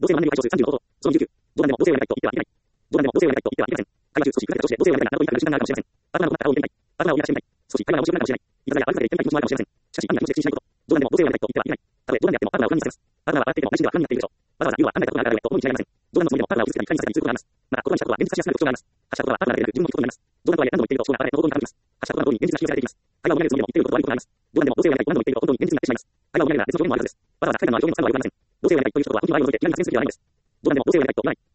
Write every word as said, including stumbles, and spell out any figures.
同性は何を解消するさんじゅうのこと。そのにじゅうきゅう。どうなんでも同性をやりたいと言ってはいけない。どうなんでも同性をやりたいと言ってはいけません。会話中少し繰り返しとして同性をやりたいなどと言いたくなる瞬間があるかもしれません。パートナーの困った顔を見てみたい。パートナーを癒してみたい。少し会話が面白くなるかもしれない。いたずらや悪さで言ってみたい気持ちもあるかもしれません。しかし、犯人は無視しないこと。どうなんでも同性をやりたいと言ってはいけない。たとえどうなんであってもパートナーを不安にさせます。パートナーは笑っていても内心では犯人になっているでしょう。わざわざ言うは考えたことがあるあると思い違いません。どうなんのつもりでもパートナーを傷つけたり不快にさせたりすることがあります。また、言葉にしたことは現実化しやすくなる特徴があります。発したことはパートナーだけでなく自分の気持ちになります。どうなんとはいえ何度も言っているとそこがあれの行動に傾きます。発したことの通りに現実が引き寄せられていきます。会話を見られるつもりでも言っていることは悪いことがあります。どうなんでも同性をやりたいと何度も言っていると本当に現実になってしまいます。会話を見られれば別の表現もあるはずです。わざわざ快感のある表現を使うのは良くありません。同性をやりたいという人とは本当に悪いので嫌になってセンス的ではないんです。どうなんでも同性をやりたいと言わない。